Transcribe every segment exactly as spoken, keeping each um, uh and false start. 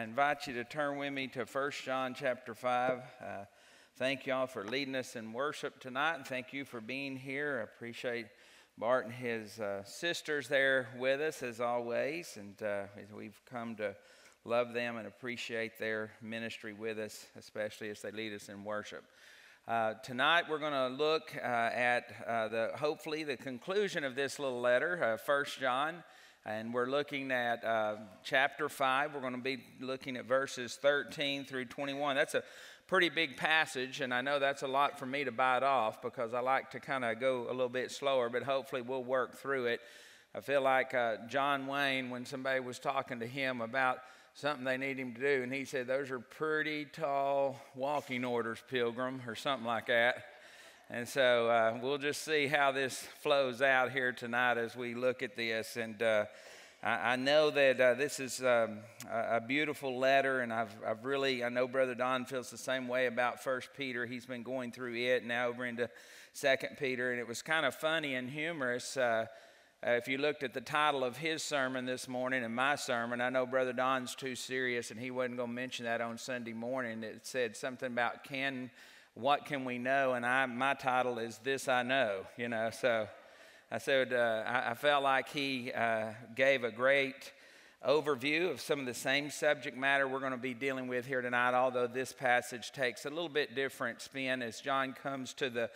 invite you to turn with me to First John chapter five. Uh, thank y'all for leading us in worship tonight, and thank you for being here. I appreciate Bart and his uh, sisters there with us as always, and uh, we've come to love them and appreciate their ministry with us, especially as they lead us in worship. Uh, tonight we're going to look uh, at uh, the hopefully the conclusion of this little letter, uh, First John. And we're looking at uh, chapter five. We're going to be looking at verses thirteen through twenty-one. That's a pretty big passage, and I know that's a lot for me to bite off because I like to kind of go a little bit slower, but hopefully we'll work through it. I feel like uh, John Wayne, when somebody was talking to him about something they need him to do, and he said, "Those are pretty tall walking orders, Pilgrim," or something like that. And so uh, we'll just see how this flows out here tonight as we look at this. And uh, I, I know that uh, this is um, a, a beautiful letter, and I've, I've really, I know Brother Don feels the same way about First Peter. He's been going through it, now over into Second Peter, and it was kind of funny and humorous. Uh, uh, if you looked at the title of his sermon this morning and my sermon, I know Brother Don's too serious, and he wasn't going to mention that on Sunday morning. It said something about can... What can we know? And I, my title is This I Know, you know. So I said, uh, I, I felt like he uh, gave a great overview of some of the same subject matter we're going to be dealing with here tonight, although this passage takes a little bit different spin as John comes to the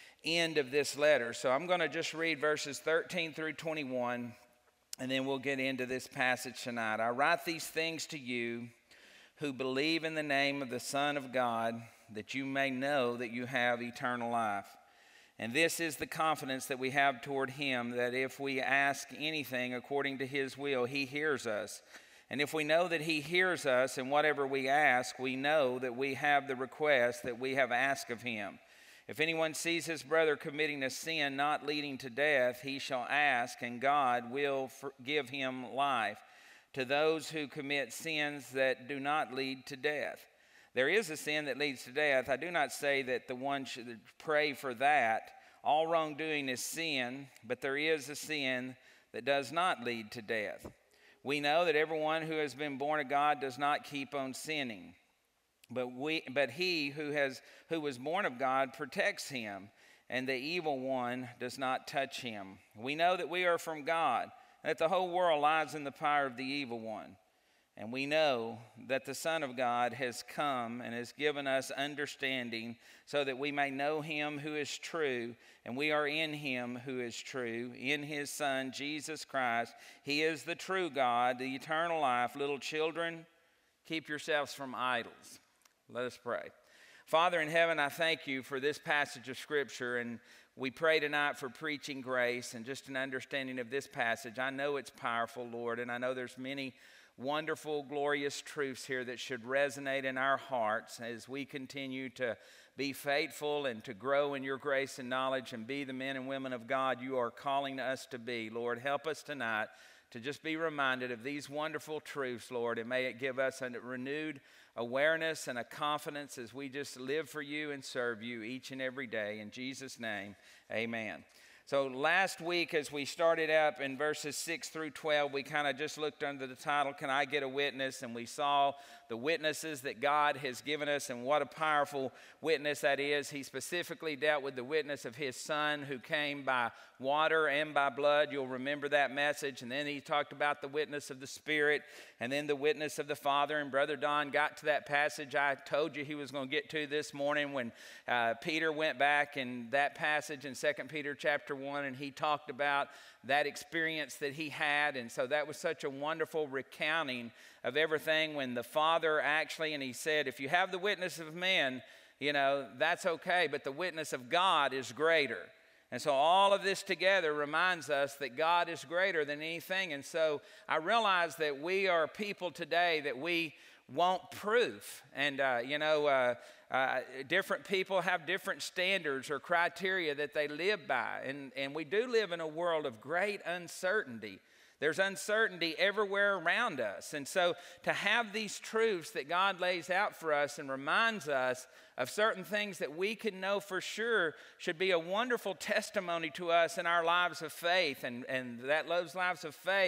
end of this letter. So I'm going to just read verses thirteen through twenty-one, and then we'll get into this passage tonight. I write these things to you who believe in the name of the Son of God, that you may know that you have eternal life. And this is the confidence that we have toward him, that if we ask anything according to his will, he hears us. And if we know that he hears us in whatever we ask, we know that we have the request that we have asked of him. If anyone sees his brother committing a sin not leading to death, he shall ask, and God will give him life to those who commit sins that do not lead to death. There is a sin that leads to death. I do not say that the one should pray for that. All wrongdoing is sin, but there is a sin that does not lead to death. We know that everyone who has been born of God does not keep on sinning, but we, but he who has who was born of God protects him, and the evil one does not touch him. We know that we are from God, and that the whole world lies in the power of the evil one. And we know that the Son of God has come and has given us understanding so that we may know him who is true, and we are in him who is true, in his Son, Jesus Christ. He is the true God, the eternal life. Little children, keep yourselves from idols. Let us pray. Father in heaven, I thank you for this passage of Scripture, and we pray tonight for preaching grace and just an understanding of this passage. I know it's powerful, Lord, and I know there's many wonderful, glorious truths here that should resonate in our hearts as we continue to be faithful and to grow in your grace and knowledge and be the men and women of God you are calling us to be. Lord, help us tonight to just be reminded of these wonderful truths, Lord, and may it give us a renewed awareness and a confidence as we just live for you and serve you each and every day. In Jesus' name, amen. So last week, as we started up in verses six through twelve, we kind of just looked under the title, Can I Get a Witness? And we saw the witnesses that God has given us, and what a powerful witness that is. He specifically dealt with the witness of his Son who came by water and by blood. You'll remember that message. And then he talked about the witness of the Spirit, and then the witness of the Father. And Brother Don got to that passage I told you he was going to get to this morning when uh, Peter went back in that passage in Second Peter chapter one, and he talked about that experience that he had. And so that was such a wonderful recounting of everything when the Father actually, and he said, if you have the witness of men, you know, that's okay, but the witness of God is greater. And so all of this together reminds us that God is greater than anything. And so I realize that we are people today that we want proof. And, uh, you know, uh, uh, different people have different standards or criteria that they live by. And, and we do live in a world of great uncertainty. There's uncertainty everywhere around us. And so to have these truths that God lays out for us and reminds us of certain things that we can know for sure should be a wonderful testimony to us in our lives of faith. And, and that those lives of faith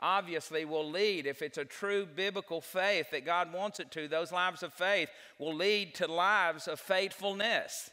obviously will lead, if it's a true biblical faith that God wants it to, those lives of faith will lead to lives of faithfulness.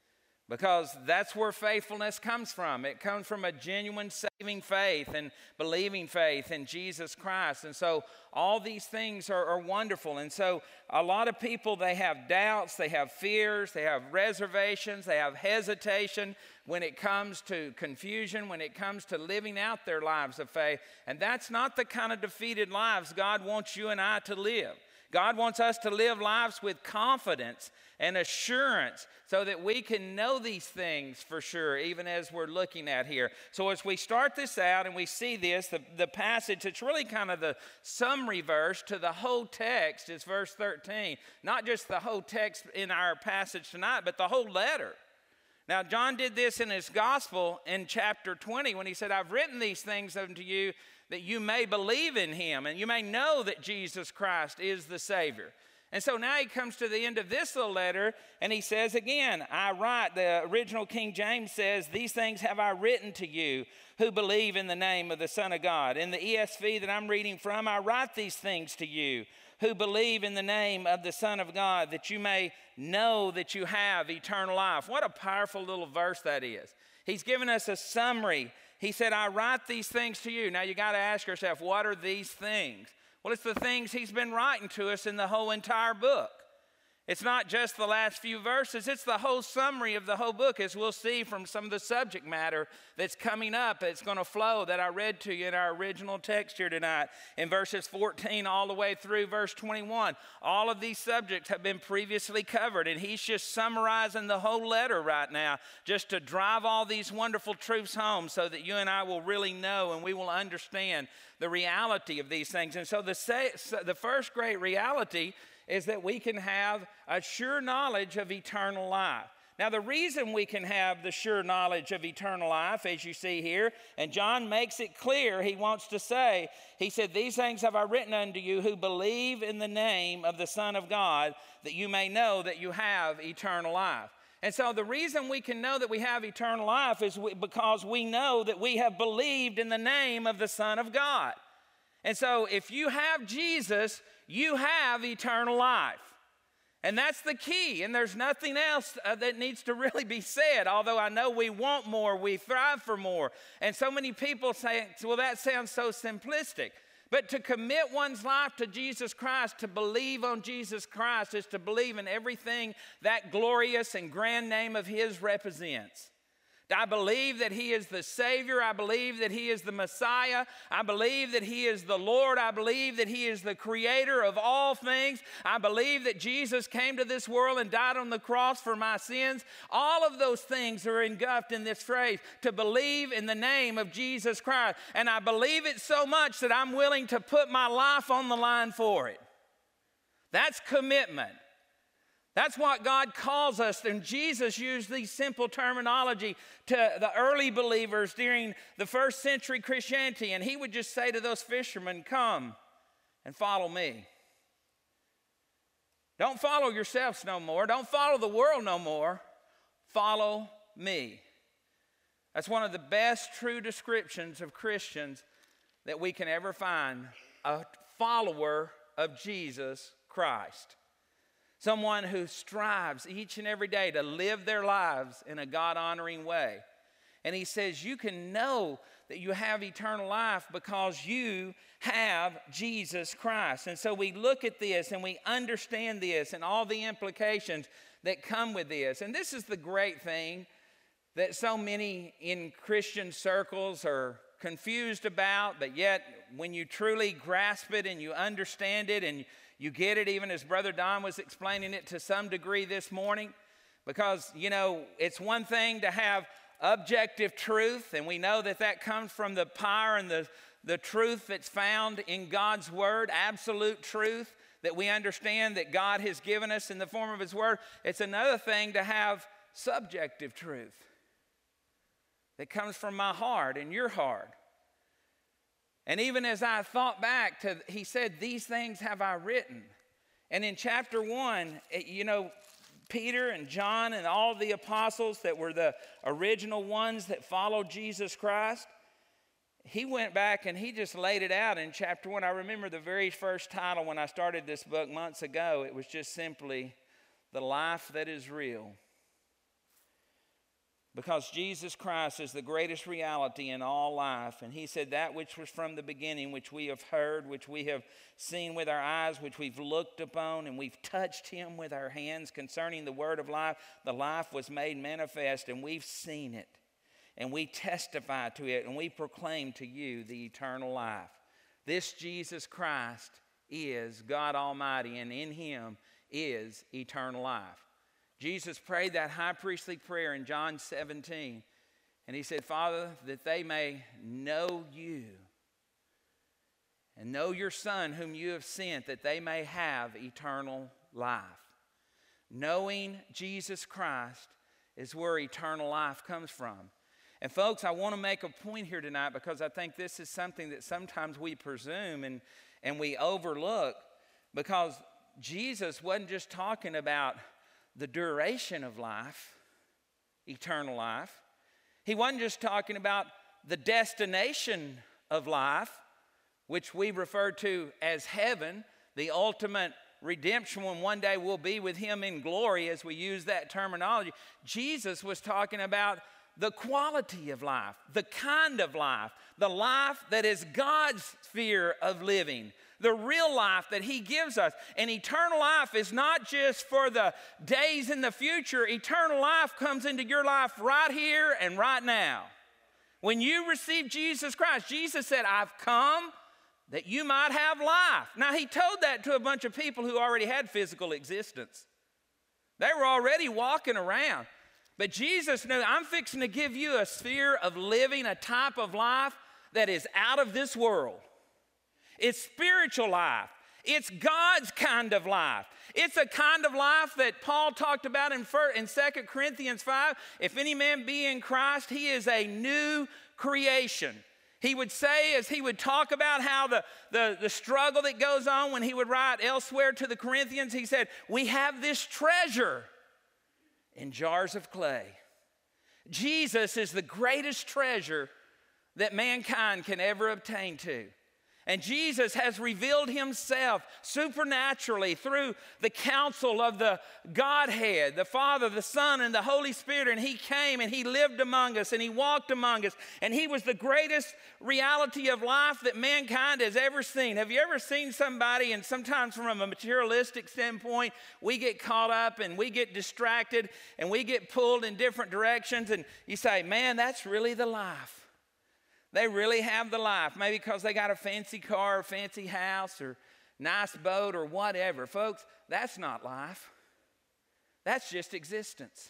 Because that's where faithfulness comes from. It comes from a genuine saving faith and believing faith in Jesus Christ. And so all these things are, are wonderful. And so a lot of people, they have doubts, they have fears, they have reservations, they have hesitation when it comes to confusion, when it comes to living out their lives of faith. And that's not the kind of defeated lives God wants you and I to live. God wants us to live lives with confidence and assurance so that we can know these things for sure, even as we're looking at here. So as we start this out and we see this, the, the passage, it's really kind of the summary verse to the whole text is verse thirteen. Not just the whole text in our passage tonight, but the whole letter. Now, John did this in his gospel in chapter twenty when he said, I've written these things unto you that you may believe in him and you may know that Jesus Christ is the Savior. And so now he comes to the end of this little letter and he says again, I write, the original King James says, these things have I written to you who believe in the name of the Son of God. In the E S V that I'm reading from, I write these things to you who believe in the name of the Son of God, that you may know that you have eternal life. What a powerful little verse that is. He's given us a summary. He said, I write these things to you. Now you got to ask yourself, what are these things? Well, it's the things he's been writing to us in the whole entire book. It's not just the last few verses, it's the whole summary of the whole book, as we'll see from some of the subject matter that's coming up, that's going to flow, that I read to you in our original text here tonight, in verses fourteen all the way through verse twenty-one. All of these subjects have been previously covered, and he's just summarizing the whole letter right now, just to drive all these wonderful truths home so that you and I will really know and we will understand the reality of these things. And so the, the first great reality is that we can have a sure knowledge of eternal life. Now, the reason we can have the sure knowledge of eternal life, as you see here, and John makes it clear, he wants to say, he said, these things have I written unto you who believe in the name of the Son of God, that you may know that you have eternal life. And so the reason we can know that we have eternal life is because we know that we have believed in the name of the Son of God. And so if you have Jesus, you have eternal life. And that's the key. And there's nothing else uh, that needs to really be said. Although I know we want more, we thrive for more. And so many people say, well, that sounds so simplistic. But to commit one's life to Jesus Christ, to believe on Jesus Christ, is to believe in everything that glorious and grand name of his represents. I believe that he is the Savior. I believe that he is the Messiah. I believe that he is the Lord. I believe that he is the creator of all things. I believe that Jesus came to this world and died on the cross for my sins. All of those things are engulfed in this phrase, to believe in the name of Jesus Christ. And I believe it so much that I'm willing to put my life on the line for it. That's commitment. That's what God calls us, and Jesus used these simple terminology to the early believers during the first century Christianity, and he would just say to those fishermen, come and follow me. Don't follow yourselves no more. Don't follow the world no more. Follow me. That's one of the best true descriptions of Christians that we can ever find, a follower of Jesus Christ. Someone who strives each and every day to live their lives in a God-honoring way. And he says you can know that you have eternal life because you have Jesus Christ. And so we look at this and we understand this and all the implications that come with this. And this is the great thing that so many in Christian circles are confused about, but yet when you truly grasp it and you understand it and you get it, even as Brother Don was explaining it to some degree this morning, because, you know, it's one thing to have objective truth, and we know that that comes from the power and the, the truth that's found in God's Word, absolute truth that we understand that God has given us in the form of His Word. It's another thing to have subjective truth that comes from my heart and your heart. And even as I thought back to, he said, these things have I written. And in chapter one, you know, Peter and John and all the apostles that were the original ones that followed Jesus Christ, he went back and he just laid it out in chapter one. I remember the very first title when I started this book months ago. It was just simply, The Life That Is Real. Because Jesus Christ is the greatest reality in all life. And he said that which was from the beginning, which we have heard, which we have seen with our eyes, which we've looked upon, and we've touched him with our hands concerning the word of life. The life was made manifest, and we've seen it. And we testify to it, and we proclaim to you the eternal life. This Jesus Christ is God Almighty, and in him is eternal life. Jesus prayed that high priestly prayer in John seventeen. And he said, Father, that they may know you and know your Son whom you have sent, that they may have eternal life. Knowing Jesus Christ is where eternal life comes from. And folks, I want to make a point here tonight because I think this is something that sometimes we presume and, and we overlook, because Jesus wasn't just talking about the duration of life, eternal life. He wasn't just talking about the destination of life, which we refer to as heaven, the ultimate redemption when one day we'll be with him in glory as we use that terminology. Jesus was talking about the quality of life, the kind of life, the life that is God's sphere of living, the real life that he gives us. And eternal life is not just for the days in the future. Eternal life comes into your life right here and right now. When you receive Jesus Christ, Jesus said, I've come that you might have life. Now, he told that to a bunch of people who already had physical existence. They were already walking around. But Jesus knew, I'm fixing to give you a sphere of living, a type of life that is out of this world. It's spiritual life. It's God's kind of life. It's a kind of life that Paul talked about in Second Corinthians five. If any man be in Christ, he is a new creation. He would say, as he would talk about how the, the, the struggle that goes on when he would write elsewhere to the Corinthians, he said, we have this treasure in jars of clay. Jesus is the greatest treasure that mankind can ever obtain to. And Jesus has revealed himself supernaturally through the counsel of the Godhead, the Father, the Son, and the Holy Spirit. And he came and he lived among us and he walked among us. And he was the greatest reality of life that mankind has ever seen. Have you ever seen somebody, and sometimes from a materialistic standpoint, we get caught up and we get distracted and we get pulled in different directions. And you say, man, that's really the life. They really have the life, maybe because they got a fancy car, a fancy house, or nice boat, or whatever. Folks, that's not life. That's just existence.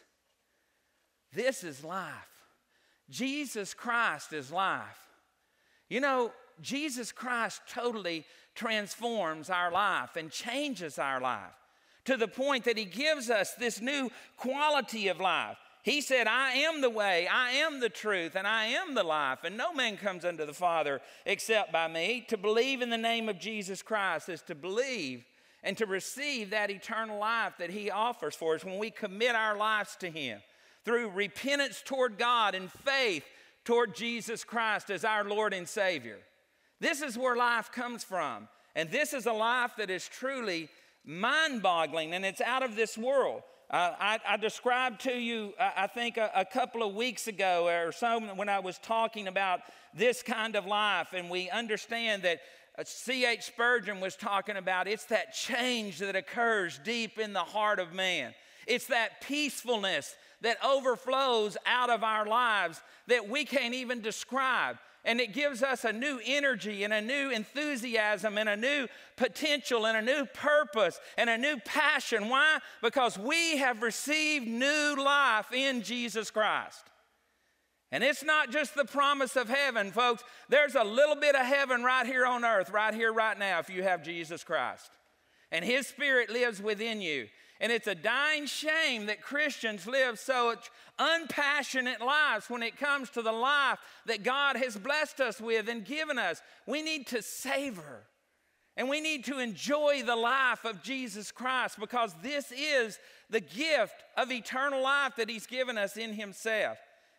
This is life. Jesus Christ is life. You know, Jesus Christ totally transforms our life and changes our life to the point that he gives us this new quality of life. He said, I am the way, I am the truth, and I am the life, and no man comes unto the Father except by me. To believe in the name of Jesus Christ is to believe and to receive that eternal life that he offers for us when we commit our lives to him through repentance toward God and faith toward Jesus Christ as our Lord and Savior. This is where life comes from, and this is a life that is truly mind-boggling, and it's out of this world. Uh, I, I described to you, I, I think, a, a couple of weeks ago or so when I was talking about this kind of life, and we understand that C H Spurgeon was talking about it's that change that occurs deep in the heart of man. It's that peacefulness that overflows out of our lives that we can't even describe. And it gives us a new energy and a new enthusiasm and a new potential and a new purpose and a new passion. Why? Because we have received new life in Jesus Christ. And it's not just the promise of heaven, folks. There's a little bit of heaven right here on earth, right here, right now, if you have Jesus Christ. And his Spirit lives within you. And it's a dying shame that Christians live such unpassionate lives when it comes to the life that God has blessed us with and given us. We need to savor and we need to enjoy the life of Jesus Christ, because this is the gift of eternal life that he's given us in himself.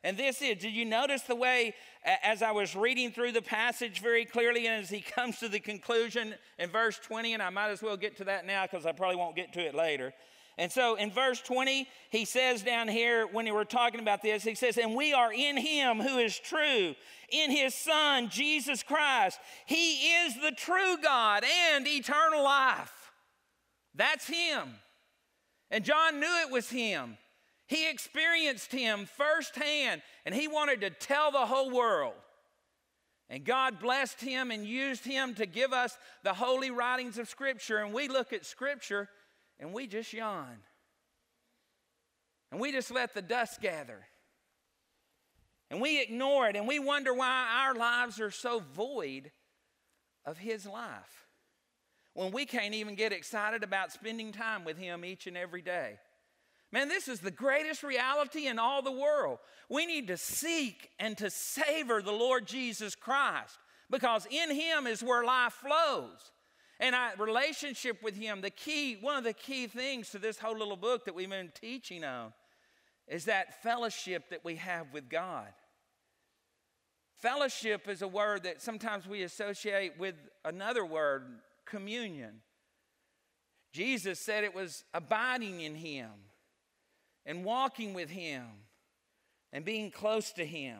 And this is, did you notice the way, as I was reading through the passage very clearly, and as he comes to the conclusion in verse twenty, and I might as well get to that now because I probably won't get to it later. And so in verse twenty, he says down here, when we were talking about this, he says, and we are in him who is true, in his Son, Jesus Christ. He is the true God and eternal life. That's him. And John knew it was him. He experienced him firsthand, and he wanted to tell the whole world. And God blessed him and used him to give us the holy writings of Scripture. And we look at Scripture, and we just yawn. And we just let the dust gather. And we ignore it, and we wonder why our lives are so void of his life, when we can't even get excited about spending time with him each and every day. Man, this is the greatest reality in all the world. We need to seek and to savor the Lord Jesus Christ, because in him is where life flows. And our relationship with him, the key, one of the key things to this whole little book that we've been teaching on is that fellowship that we have with God. Fellowship is a word that sometimes we associate with another word, communion. Jesus said it was abiding in him and walking with him and being close to him.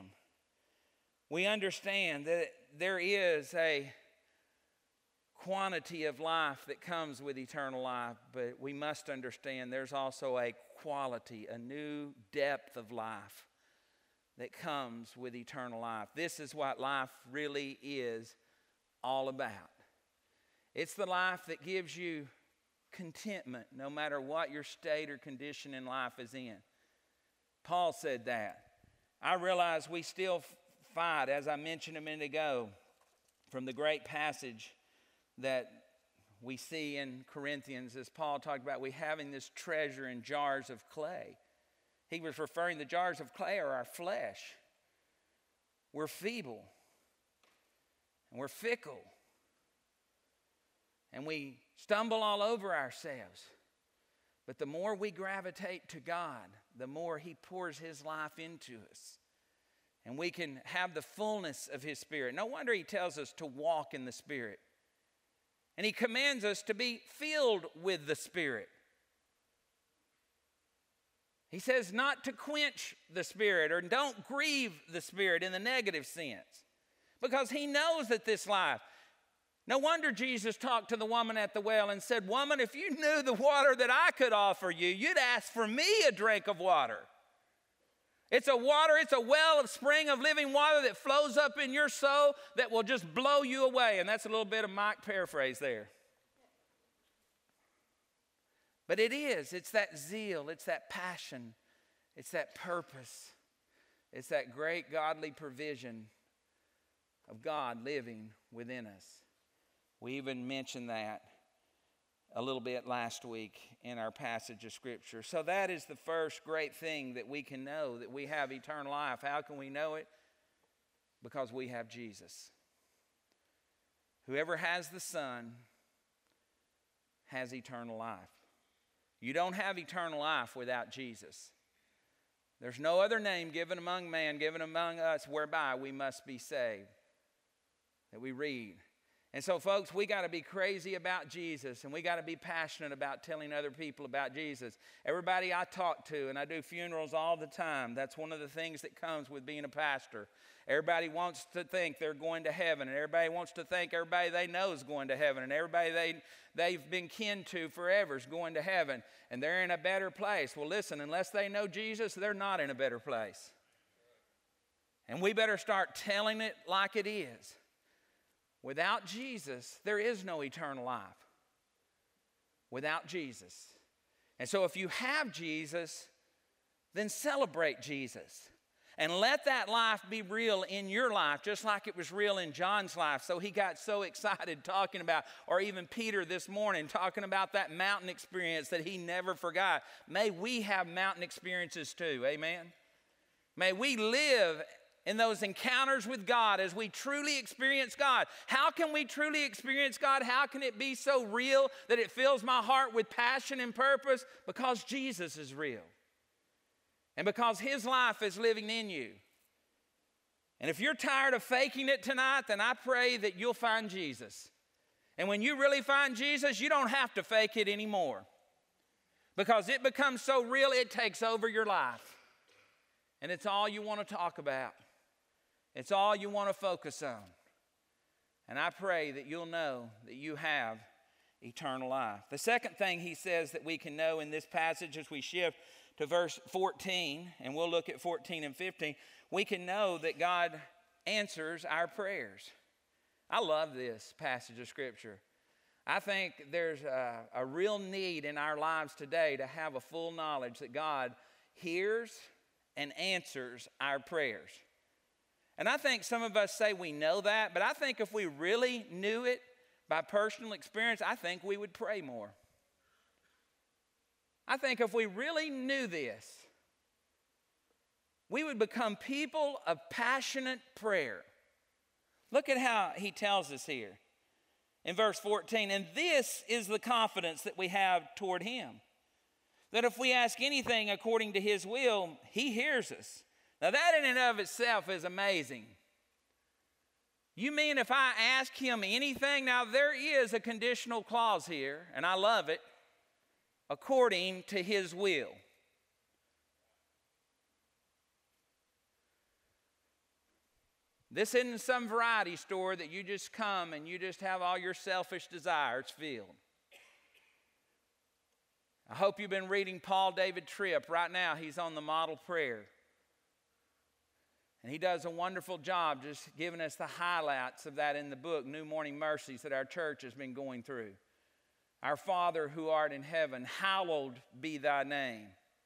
We understand that there is a quantity of life that comes with eternal life, but we must understand there's also a quality, a new depth of life that comes with eternal life. This is what life really is all about. It's the life that gives you contentment no matter what your state or condition in life is in. Paul said that. I realize we still fight, as I mentioned a minute ago, from the great passage that we see in Corinthians, as Paul talked about, we having this treasure in jars of clay. He was referring, the jars of clay are our flesh. We're feeble and we're fickle. And we stumble all over ourselves. But the more we gravitate to God, the more he pours his life into us. And we can have the fullness of his Spirit. No wonder he tells us to walk in the Spirit. And he commands us to be filled with the Spirit. He says not to quench the Spirit or don't grieve the Spirit in the negative sense. Because he knows that this life, no wonder Jesus talked to the woman at the well and said, woman, if you knew the water that I could offer you, you'd ask for me a drink of water. It's a water, it's a well of spring of living water that flows up in your soul that will just blow you away. And that's a little bit of Mike paraphrase there. But it is, it's that zeal, it's that passion, it's that purpose, it's that great godly provision of God living within us. We even mentioned that a little bit last week in our passage of Scripture. So that is the first great thing that we can know, that we have eternal life. How can we know it? Because we have Jesus. Whoever has the Son has eternal life. You don't have eternal life without Jesus. There's no other name given among man, given among us, whereby we must be saved. That we read. And so, folks, we got to be crazy about Jesus, and we got to be passionate about telling other people about Jesus. Everybody I talk to, and I do funerals all the time, that's one of the things that comes with being a pastor. Everybody wants to think they're going to heaven, and everybody wants to think everybody they know is going to heaven, and everybody they, they've been kin to forever is going to heaven, and they're in a better place. Well, listen, unless they know Jesus, they're not in a better place. And we better start telling it like it is. Without Jesus, there is no eternal life. Without Jesus. And so if you have Jesus, then celebrate Jesus. And let that life be real in your life, just like it was real in John's life. So he got so excited talking about, or even Peter this morning, talking about that mountain experience that he never forgot. May we have mountain experiences too, amen? May we live in those encounters with God as we truly experience God. How can we truly experience God? How can it be so real that it fills my heart with passion and purpose? Because Jesus is real. And because His life is living in you. And if you're tired of faking it tonight, then I pray that you'll find Jesus. And when you really find Jesus, you don't have to fake it anymore. Because it becomes so real, it takes over your life. And it's all you want to talk about. It's all you want to focus on. And I pray that you'll know that you have eternal life. The second thing he says that we can know in this passage as we shift to verse fourteen, and we'll look at fourteen and fifteen, we can know that God answers our prayers. I love this passage of Scripture. I think there's a, a real need in our lives today to have a full knowledge that God hears and answers our prayers. And I think some of us say we know that, but I think if we really knew it by personal experience, I think we would pray more. I think if we really knew this, we would become people of passionate prayer. Look at how he tells us here in verse fourteen. And this is the confidence that we have toward him, that if we ask anything according to his will, he hears us. Now that in and of itself is amazing. You mean if I ask him anything? Now there is a conditional clause here, and I love it, according to his will. This isn't some variety store that you just come and you just have all your selfish desires filled. I hope you've been reading Paul David Tripp. Right now he's on the model prayer. And he does a wonderful job just giving us the highlights of that in the book, New Morning Mercies, that our church has been going through. Our Father who art in heaven, hallowed be thy name.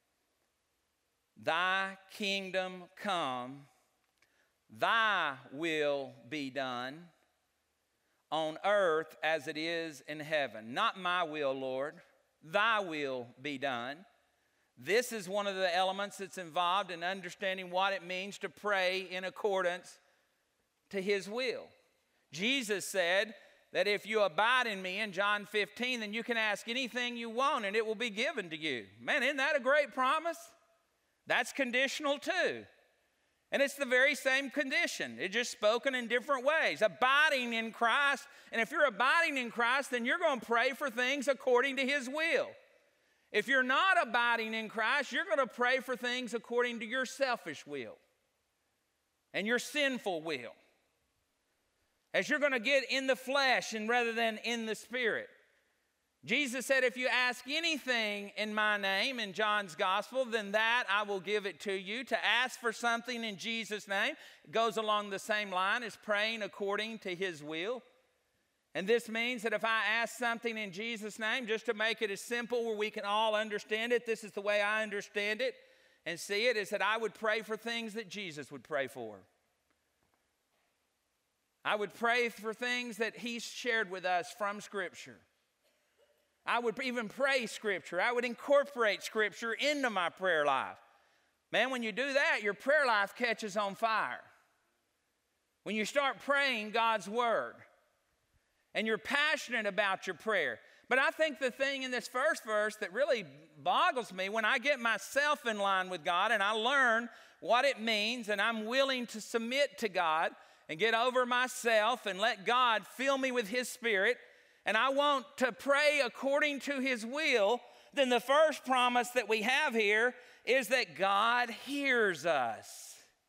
Thy kingdom come, thy will be done on earth as it is in heaven. Not my will, Lord, thy will be done. This is one of the elements that's involved in understanding what it means to pray in accordance to his will. Jesus said that if you abide in me in John fifteen, then you can ask anything you want and it will be given to you. Man, isn't that a great promise? That's conditional too. And it's the very same condition. It's just spoken in different ways. Abiding in Christ. And if you're abiding in Christ, then you're going to pray for things according to his will. If you're not abiding in Christ, you're going to pray for things according to your selfish will and your sinful will. As you're going to get in the flesh and rather than in the spirit. Jesus said, if you ask anything in my name in John's gospel, then that I will give it to you. To ask for something in Jesus' name goes along the same line as praying according to his will. And this means that if I ask something in Jesus' name, just to make it as simple where we can all understand it, this is the way I understand it and see it, is that I would pray for things that Jesus would pray for. I would pray for things that he shared with us from Scripture. I would even pray Scripture. I would incorporate Scripture into my prayer life. Man, when you do that, your prayer life catches on fire. When you start praying God's Word. And you're passionate about your prayer. But I think the thing in this first verse that really boggles me, when I get myself in line with God and I learn what it means and I'm willing to submit to God and get over myself and let God fill me with his Spirit, and I want to pray according to his will, then the first promise that we have here is that God hears us.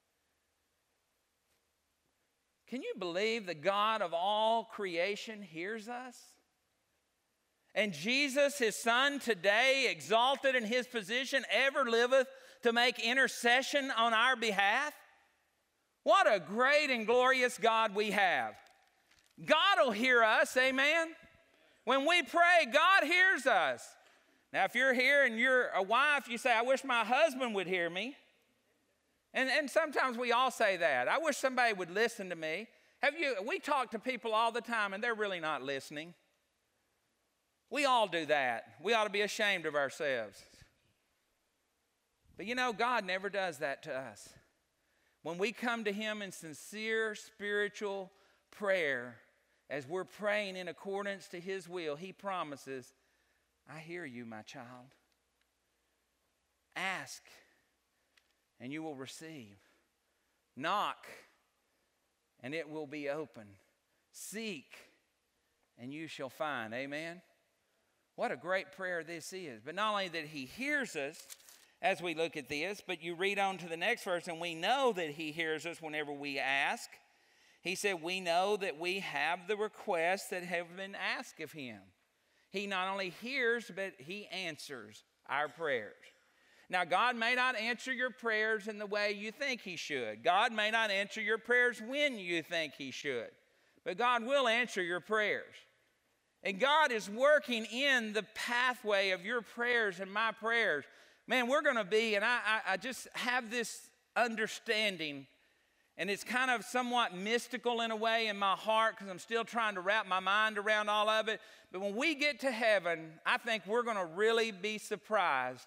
Can you believe the God of all creation hears us? And Jesus, his Son, today, exalted in his position, ever liveth to make intercession on our behalf? What a great and glorious God we have. God will hear us, amen? When we pray, God hears us. Now, if you're here and you're a wife, you say, I wish my husband would hear me. And, and sometimes we all say that. I wish somebody would listen to me. Have you? We talk to people all the time and they're really not listening. We all do that. We ought to be ashamed of ourselves. But you know, God never does that to us. When we come to him in sincere spiritual prayer, as we're praying in accordance to his will, he promises, I hear you, my child. Ask and you will receive. Knock, and it will be open. Seek, and you shall find. Amen? What a great prayer this is. But not only that he hears us as we look at this, but you read on to the next verse, and we know that he hears us whenever we ask. He said, we know that we have the requests that have been asked of him. He not only hears, but he answers our prayers. Now, God may not answer your prayers in the way you think he should. God may not answer your prayers when you think he should. But God will answer your prayers. And God is working in the pathway of your prayers and my prayers. Man, we're going to be, and I, I, I just have this understanding, and it's kind of somewhat mystical in a way in my heart because I'm still trying to wrap my mind around all of it. But when we get to heaven, I think we're going to really be surprised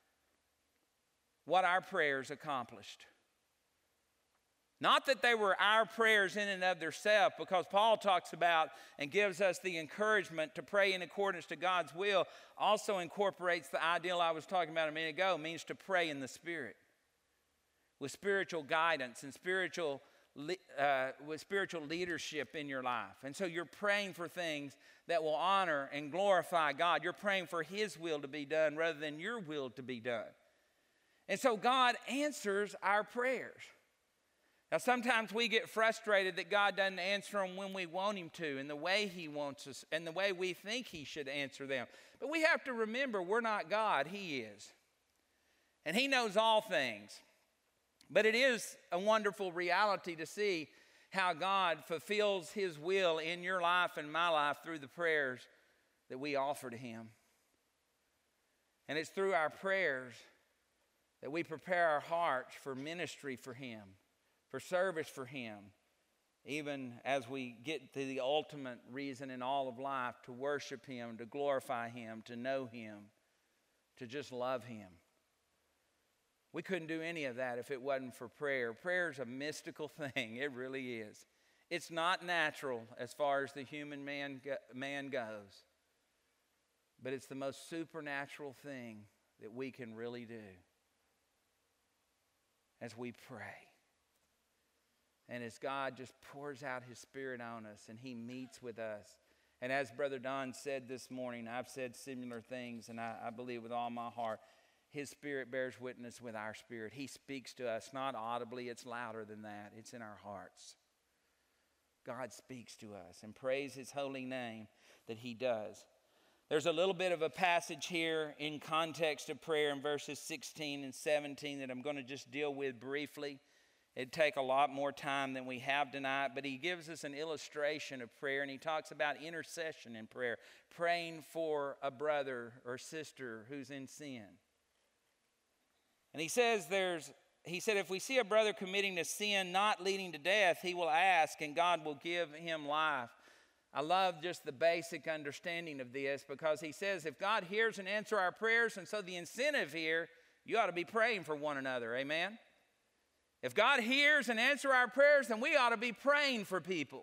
what our prayers accomplished. Not that they were our prayers in and of themselves, because Paul talks about and gives us the encouragement to pray in accordance to God's will, also incorporates the ideal I was talking about a minute ago, means to pray in the Spirit, with spiritual guidance and spiritual, uh, with spiritual leadership in your life. And so you're praying for things that will honor and glorify God. You're praying for his will to be done rather than your will to be done. And so God answers our prayers. Now, sometimes we get frustrated that God doesn't answer them when we want him to, in the way he wants us, and the way we think he should answer them. But we have to remember, we're not God, he is. And he knows all things. But it is a wonderful reality to see how God fulfills his will in your life and my life through the prayers that we offer to him. And it's through our prayers that we prepare our hearts for ministry for him, for service for him, even as we get to the ultimate reason in all of life, to worship him, to glorify him, to know him, to just love him. We couldn't do any of that if it wasn't for prayer. Prayer is a mystical thing. It really is. It's not natural as far as the human man, man goes, but it's the most supernatural thing that we can really do as we pray. And as God just pours out his Spirit on us and he meets with us. And as Brother Don said this morning, I've said similar things, and I, I believe with all my heart, his Spirit bears witness with our spirit. He speaks to us, not audibly, it's louder than that. It's in our hearts. God speaks to us, and praise his holy name that he does. There's a little bit of a passage here in context of prayer in verses sixteen and seventeen that I'm going to just deal with briefly. It'd take a lot more time than we have tonight, but he gives us an illustration of prayer, and he talks about intercession in prayer, praying for a brother or sister who's in sin. And he says there's, he said, if we see a brother committing a sin not leading to death, he will ask, and God will give him life. I love just the basic understanding of this, because he says if God hears and answers our prayers, and so the incentive here, you ought to be praying for one another. Amen? If God hears and answers our prayers, then we ought to be praying for people.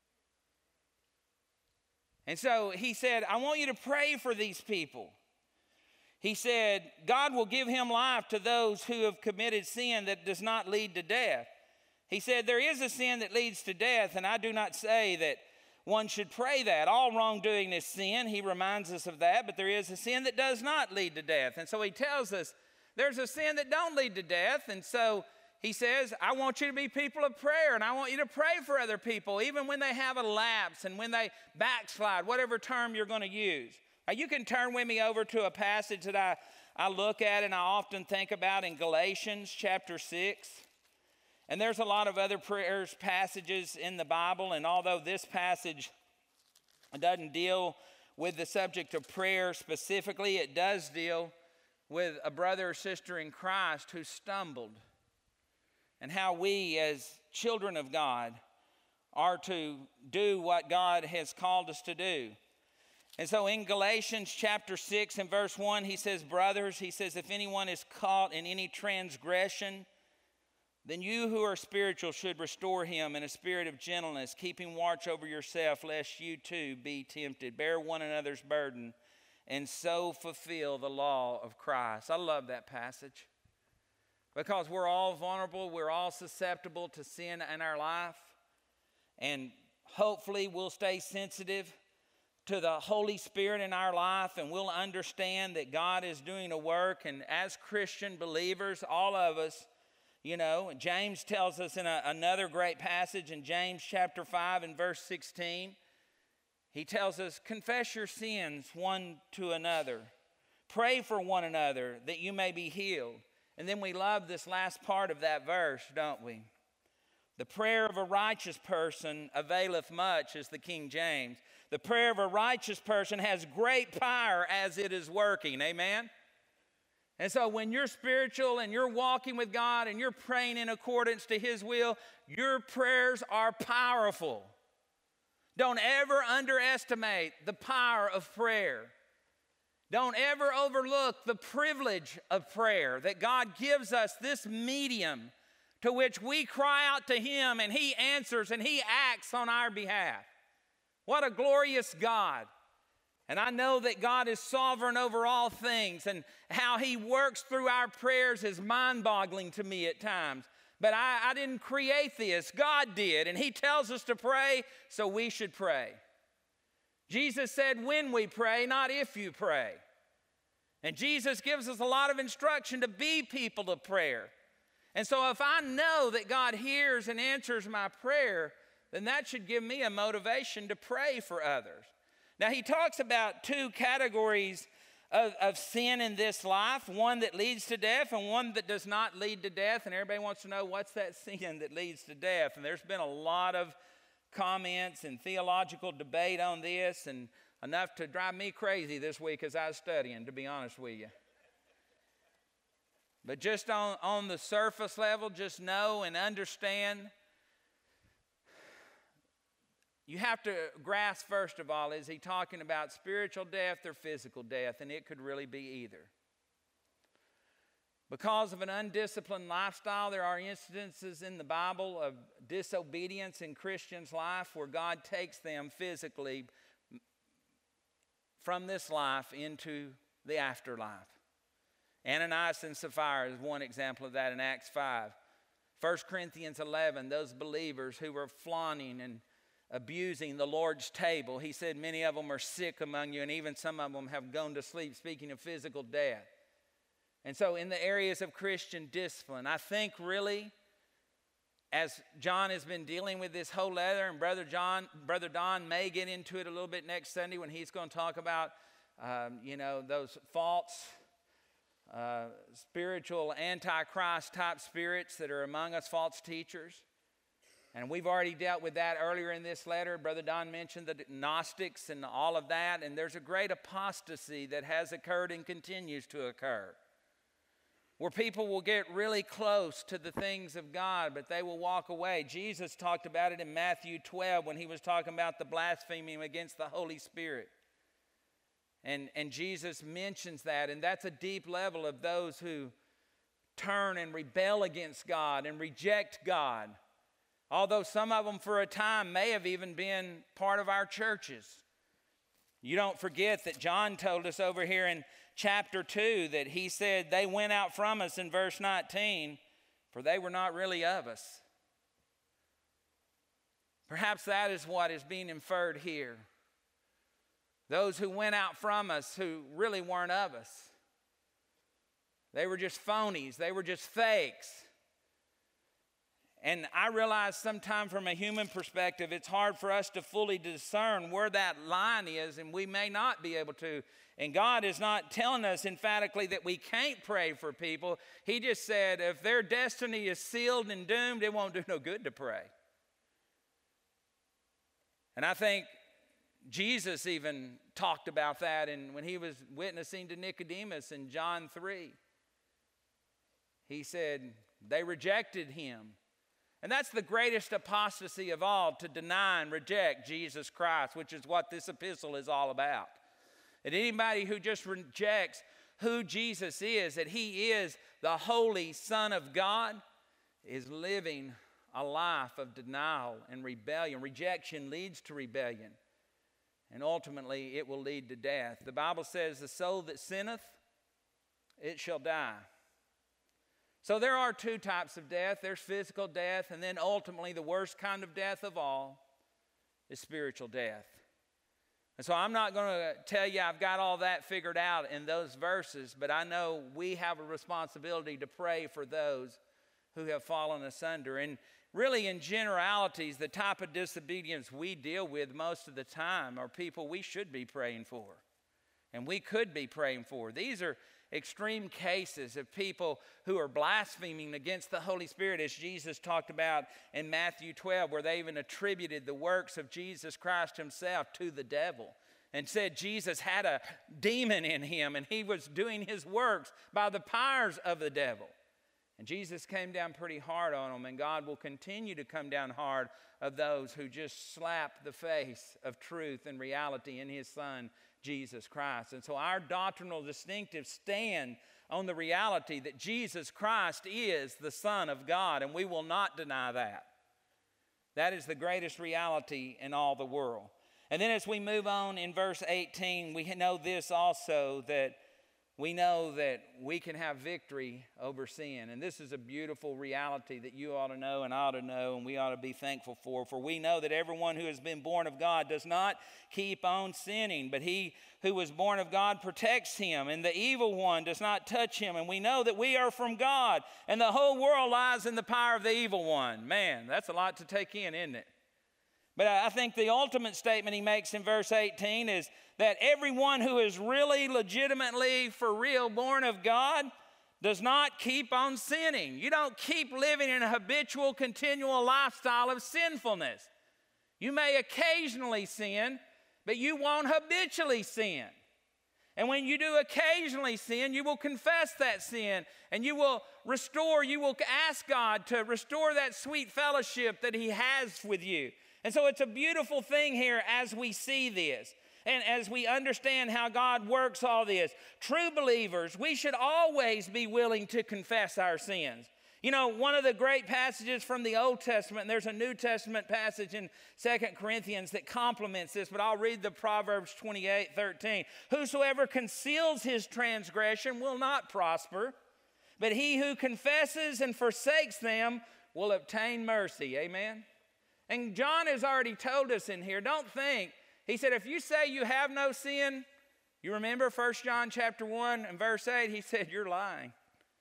And so he said, I want you to pray for these people. He said, God will give him life to those who have committed sin that does not lead to death. He said, there is a sin that leads to death, and I do not say that one should pray that. All wrongdoing is sin. He reminds us of that, but there is a sin that does not lead to death. And so he tells us there's a sin that don't lead to death, and so he says, I want you to be people of prayer, and I want you to pray for other people, even when they have a lapse and when they backslide, whatever term you're going to use. Now, you can turn with me over to a passage that I, I look at and I often think about in Galatians chapter six. And there's a lot of other prayers passages in the Bible, and although this passage doesn't deal with the subject of prayer specifically, it does deal with a brother or sister in Christ who stumbled, and how we as children of God are to do what God has called us to do. And so in Galatians chapter six and verse one, he says, brothers, he says, if anyone is caught in any transgression, then you who are spiritual should restore him in a spirit of gentleness, keeping watch over yourself, lest you too be tempted. Bear one another's burden, and so fulfill the law of Christ. I love that passage. because we're all vulnerable. We're all susceptible to sin in our life. And hopefully we'll stay sensitive to the Holy Spirit in our life, and we'll understand that God is doing a work. And as Christian believers, all of us, you know, James tells us in a, another great passage in James chapter five and verse sixteen, he tells us, confess your sins one to another. Pray for one another that you may be healed. And then we love this last part of that verse, don't we? The prayer of a righteous person availeth much, is the King James. The prayer of a righteous person has great power as it is working. Amen? And so when you're spiritual and you're walking with God and you're praying in accordance to His will, your prayers are powerful. Don't ever underestimate the power of prayer. Don't ever overlook the privilege of prayer, that God gives us this medium to which we cry out to Him and He answers and He acts on our behalf. What a glorious God. And I know that God is sovereign over all things, and how He works through our prayers is mind-boggling to me at times. But I, I didn't create this. God did, and He tells us to pray, so we should pray. Jesus said when we pray, not if you pray. And Jesus gives us a lot of instruction to be people of prayer. And so if I know that God hears and answers my prayer, then that should give me a motivation to pray for others. Now, he talks about two categories of, of sin in this life, one that leads to death and one that does not lead to death. And everybody wants to know, what's that sin that leads to death? And there's been a lot of comments and theological debate on this, and enough to drive me crazy this week as I was studying, to be honest with you. But just on, on the surface level, just know and understand, you have to grasp, first of all, is he talking about spiritual death or physical death? And it could really be either. Because of an undisciplined lifestyle, there are instances in the Bible of disobedience in Christians' life where God takes them physically from this life into the afterlife. Ananias and Sapphira is one example of that in Acts five. First Corinthians eleven, those believers who were flaunting and abusing the Lord's table, he said many of them are sick among you, and even some of them have gone to sleep, speaking of physical death. And so in the areas of Christian discipline, I think really, as John has been dealing with this whole letter, and Brother John, Brother Don may get into it a little bit next Sunday when he's going to talk about, um, you know, those false, uh, spiritual, antichrist type spirits that are among us, false teachers. And we've already dealt with that earlier in this letter. Brother Don mentioned the Gnostics and all of that, and there's a great apostasy that has occurred and continues to occur, where people will get really close to the things of God, but they will walk away. Jesus talked about it in Matthew twelve when he was talking about the blaspheming against the Holy Spirit. And, and Jesus mentions that, and that's a deep level of those who turn and rebel against God and reject God. Although some of them for a time may have even been part of our churches. You don't forget that John told us over here in chapter two that he said they went out from us in verse nineteen, for they were not really of us. Perhaps that is what is being inferred here. Those who went out from us who really weren't of us. They were just phonies. They were just fakes. And I realize sometimes from a human perspective, it's hard for us to fully discern where that line is, and we may not be able to. And God is not telling us emphatically that we can't pray for people. He just said if their destiny is sealed and doomed, it won't do no good to pray. And I think Jesus even talked about that in, when he was witnessing to Nicodemus in John three. He said they rejected him. And that's the greatest apostasy of all, to deny and reject Jesus Christ, which is what this epistle is all about. And anybody who just rejects who Jesus is, that he is the Holy Son of God, is living a life of denial and rebellion. Rejection leads to rebellion, and ultimately it will lead to death. The Bible says, the soul that sinneth, it shall die. So there are two types of death. There's physical death, and then ultimately the worst kind of death of all is spiritual death. And so I'm not going to tell you I've got all that figured out in those verses, but I know we have a responsibility to pray for those who have fallen asunder. And really, in generalities, the type of disobedience we deal with most of the time are people we should be praying for, and we could be praying for. These are extreme cases of people who are blaspheming against the Holy Spirit, as Jesus talked about in Matthew twelve, where they even attributed the works of Jesus Christ himself to the devil and said Jesus had a demon in him and he was doing his works by the powers of the devil. And Jesus came down pretty hard on them, and God will continue to come down hard of those who just slap the face of truth and reality in his Son, Jesus Christ. And so our doctrinal distinctives stand on the reality that Jesus Christ is the Son of God, and we will not deny that. That is the greatest reality in all the world. And then as we move on in verse eighteen, we know this also, that we know that we can have victory over sin. And this is a beautiful reality that you ought to know and I ought to know, and we ought to be thankful for. For we know that everyone who has been born of God does not keep on sinning, but he who was born of God protects him, and the evil one does not touch him. And we know that we are from God, and the whole world lies in the power of the evil one. Man, that's a lot to take in, isn't it? But I think the ultimate statement he makes in verse eighteen is that everyone who is really, legitimately, for real, born of God does not keep on sinning. You don't keep living in a habitual, continual lifestyle of sinfulness. You may occasionally sin, but you won't habitually sin. And when you do occasionally sin, you will confess that sin, and you will restore, you will ask God to restore that sweet fellowship that he has with you. And so it's a beautiful thing here as we see this and as we understand how God works all this. True believers, we should always be willing to confess our sins. You know, one of the great passages from the Old Testament, and there's a New Testament passage in Second Corinthians that complements this, but I'll read the Proverbs twenty-eight thirteen. Whosoever conceals his transgression will not prosper, but he who confesses and forsakes them will obtain mercy. Amen? And John has already told us in here, don't think. He said, if you say you have no sin, you remember First John chapter one and verse eight, he said, you're lying.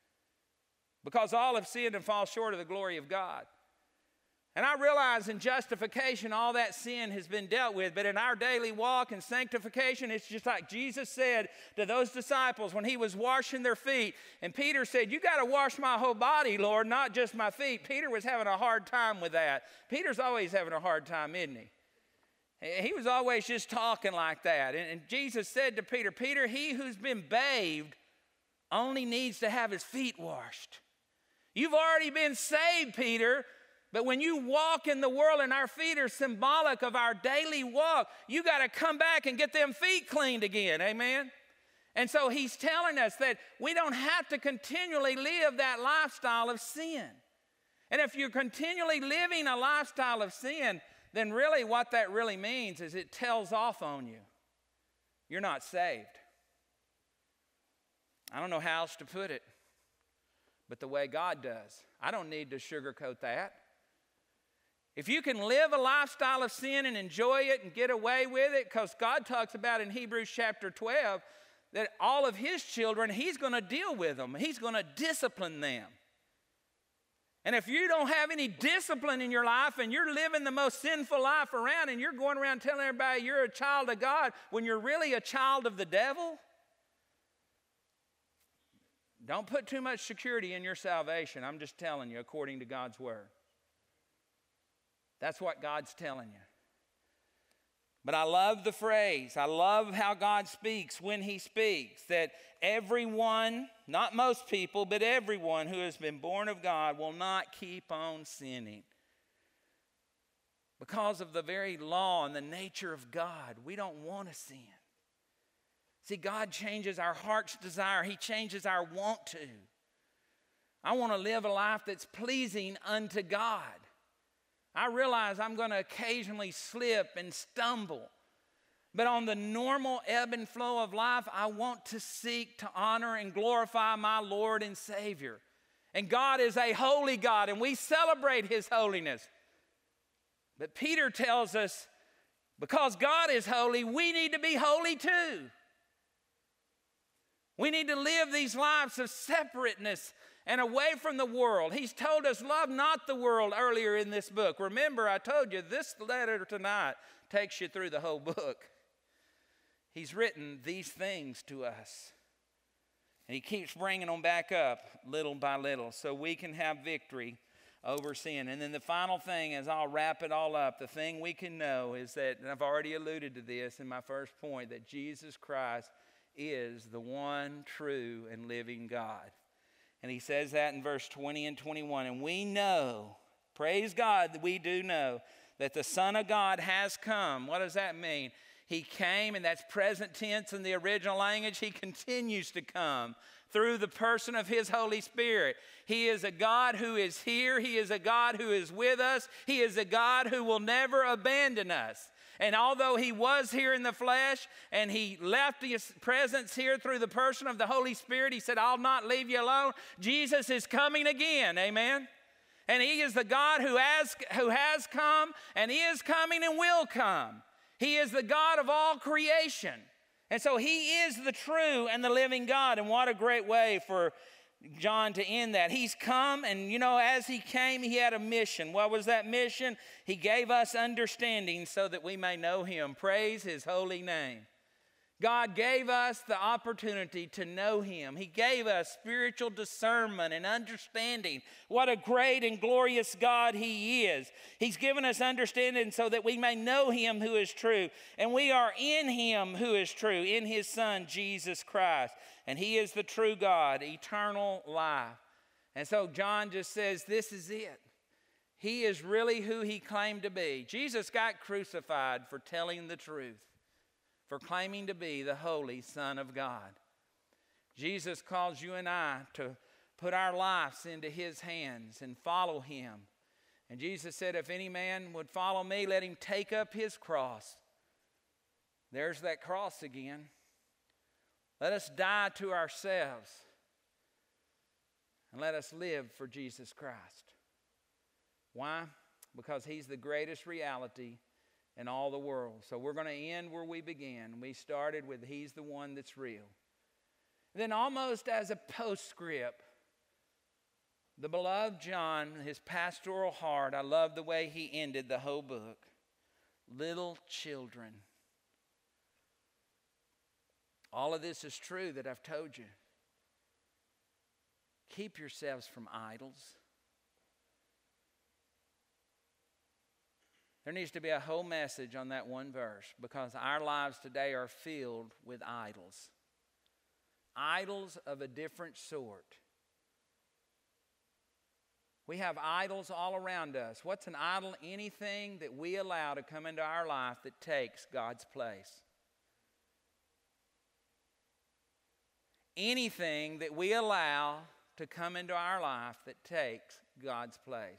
Because all have sinned and fall short of the glory of God. And I realize in justification, all that sin has been dealt with. But in our daily walk and sanctification, it's just like Jesus said to those disciples when he was washing their feet. And Peter said, you got to wash my whole body, Lord, not just my feet. Peter was having a hard time with that. Peter's always having a hard time, isn't he? He was always just talking like that. And, and Jesus said to Peter, Peter, he who's been bathed only needs to have his feet washed. You've already been saved, Peter. But when you walk in the world and our feet are symbolic of our daily walk, you got to come back and get them feet cleaned again, amen? And so he's telling us that we don't have to continually live that lifestyle of sin. And if you're continually living a lifestyle of sin, then really what that really means is it tells off on you. You're not saved. I don't know how else to put it, but the way God does. I don't need to sugarcoat that. If you can live a lifestyle of sin and enjoy it and get away with it, because God talks about in Hebrews chapter twelve that all of his children, he's going to deal with them. He's going to discipline them. And if you don't have any discipline in your life and you're living the most sinful life around and you're going around telling everybody you're a child of God when you're really a child of the devil, don't put too much security in your salvation. I'm just telling you according to God's word. That's what God's telling you. But I love the phrase. I love how God speaks when he speaks. That everyone, not most people, but everyone who has been born of God will not keep on sinning. Because of the very law and the nature of God, we don't want to sin. See, God changes our heart's desire. He changes our want to. I want to live a life that's pleasing unto God. I realize I'm going to occasionally slip and stumble. But on the normal ebb and flow of life, I want to seek to honor and glorify my Lord and Savior. And God is a holy God, and we celebrate His holiness. But Peter tells us, because God is holy, we need to be holy too. We need to live these lives of separateness and away from the world. He's told us, love not the world earlier in this book. Remember, I told you this letter tonight takes you through the whole book. He's written these things to us. And He keeps bringing them back up little by little so we can have victory over sin. And then the final thing, as I'll wrap it all up, the thing we can know is that, and I've already alluded to this in my first point, that Jesus Christ is the one true and living God. And He says that in verse twenty and twenty-one. And we know, praise God, that we do know that the Son of God has come. What does that mean? He came, and that's present tense in the original language. He continues to come through the person of His Holy Spirit. He is a God who is here. He is a God who is with us. He is a God who will never abandon us. And although He was here in the flesh and He left His presence here through the person of the Holy Spirit, He said, I'll not leave you alone. Jesus is coming again. Amen. And He is the God who has, who has come and is coming and will come. He is the God of all creation. And so He is the true and the living God. And what a great way for John to end that. He's come, and you know, as He came, He had a mission. What was that mission? He gave us understanding so that we may know Him. Praise His holy name. God gave us the opportunity to know Him. He gave us spiritual discernment and understanding. What a great and glorious God He is. He's given us understanding so that we may know Him who is true. And we are in Him who is true, in His Son, Jesus Christ. And He is the true God, eternal life. And so John just says, this is it. He is really who He claimed to be. Jesus got crucified for telling the truth, for claiming to be the holy Son of God. Jesus calls you and I to put our lives into His hands and follow Him. And Jesus said, if any man would follow me, let him take up his cross. There's that cross again. Let us die to ourselves and let us live for Jesus Christ. Why? Because He's the greatest reality in all the world. So we're going to end where we began. We started with He's the one that's real. Then almost as a postscript, the beloved John, his pastoral heart, I love the way he ended the whole book. Little children. All of this is true that I've told you. Keep yourselves from idols. There needs to be a whole message on that one verse, because our lives today are filled with idols. Idols of a different sort. We have idols all around us. What's an idol? Anything that we allow to come into our life that takes God's place. Anything that we allow to come into our life that takes God's place.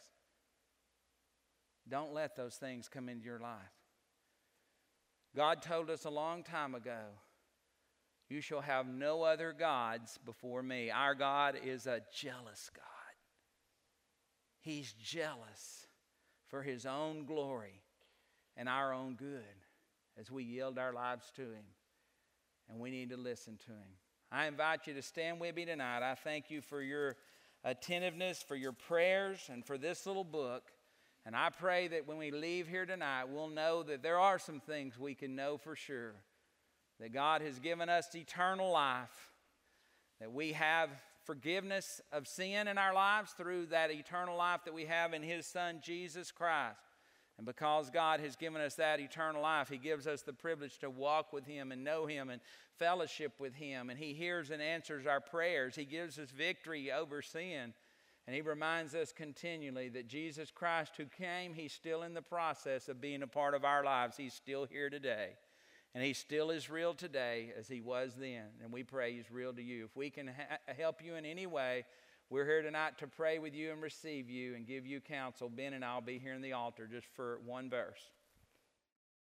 Don't let those things come into your life. God told us a long time ago, you shall have no other gods before me. Our God is a jealous God. He's jealous for His own glory and our own good as we yield our lives to Him. And we need to listen to Him. I invite you to stand with me tonight. I thank you for your attentiveness, for your prayers, and for this little book. And I pray that when we leave here tonight, we'll know that there are some things we can know for sure. That God has given us eternal life. That we have forgiveness of sin in our lives through that eternal life that we have in His Son, Jesus Christ. And because God has given us that eternal life, He gives us the privilege to walk with Him and know Him and fellowship with Him. And He hears and answers our prayers. He gives us victory over sin. And He reminds us continually that Jesus Christ who came, He's still in the process of being a part of our lives. He's still here today. And He still is real today as He was then. And we pray He's real to you. If we can ha- help you in any way, we're here tonight to pray with you and receive you and give you counsel. Ben and I will be here in the altar just for one verse.